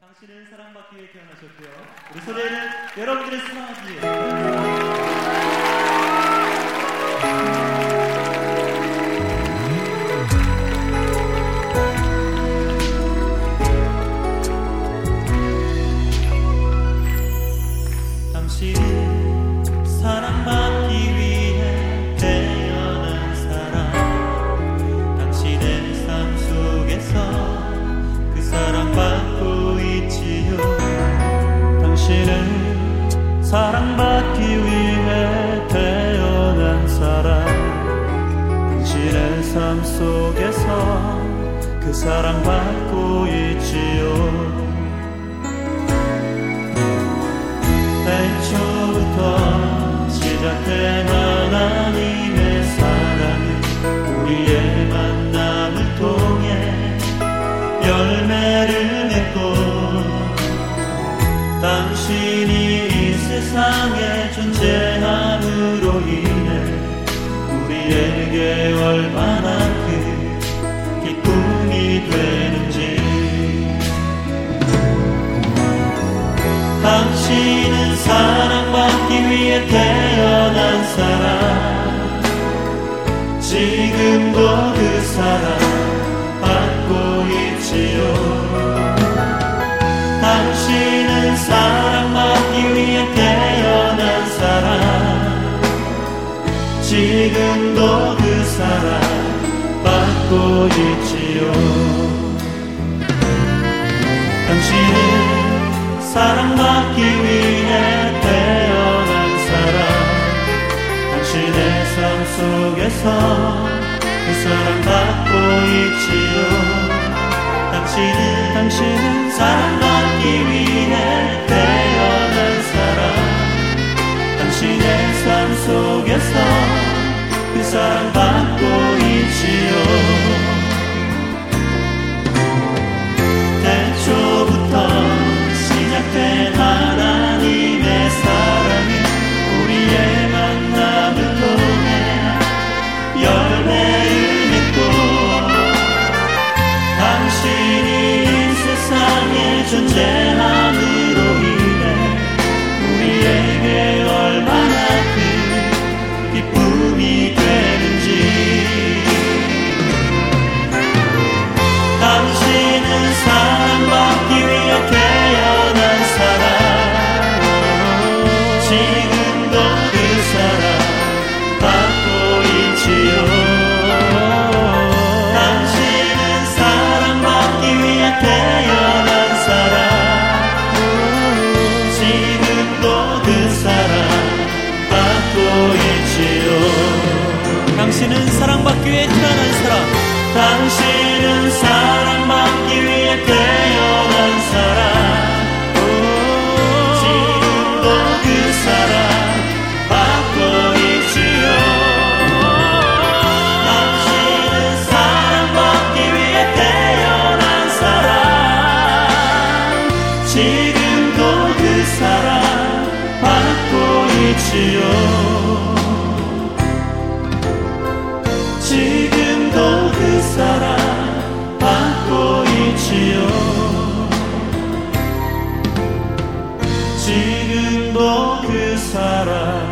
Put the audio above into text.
당신은 사랑받기 위해 태어나셨고요. 우리 소리는 여러분들을 사랑하기 위해 태어나셨습니다. 당신은 사랑받기 위해 태어난 사람, 당신의 삶 속에서 그 사랑받고 있지요. 당신은 사랑받기 위해 태어난 사람, 당신의 삶 속에서 그 사랑받고 있지요. 태초부터 시작된 하나님의 사랑은 우리의 만남을 통해 열매를 맺고, 당신이 이 세상에 존재함으로 인해 우리에게 얼마나 큰 기쁨이 되는지. 당신은 사랑받기 위해 태어난 사람, 지금도 그 사랑 받고 있지요. 당신은 사랑받기 위해 태어난 사람, 지금도 그 사랑 받고 있지요. 당신은 사랑받기 위해 태어난 사람, 당신의 삶 속에서 그 사랑받고 있지요. 당신은 사랑받기 위해 태어난 사람, 당신의 삶 속에서 그 사랑받고 있지요. 태초부터 시작된 하나님의 사랑은 우리의 만남을 통해 열매를 맺고, 당신이 이 세상에 존재함으로 인해 우리에게 얼마나 큰 기쁨이 되는지. 당신은 사랑받기 위해 태어난 사람, 지금도 그 사랑 받고 있지요. 당신은 사랑받기 위해 태어난 사람, 지금도 그 사랑 받고 있지요. 당신은 사랑받기 위해 태어난 사람, 당신은 사랑받기 위해 태어난 사람, 지금도 그 사랑 받고 있지요. 당신은 사랑받기 위해 태어난 사람, 지금도 그 사랑 받고 있지요. 지금도 그 사랑 받고 있지요. 지금도 그 사랑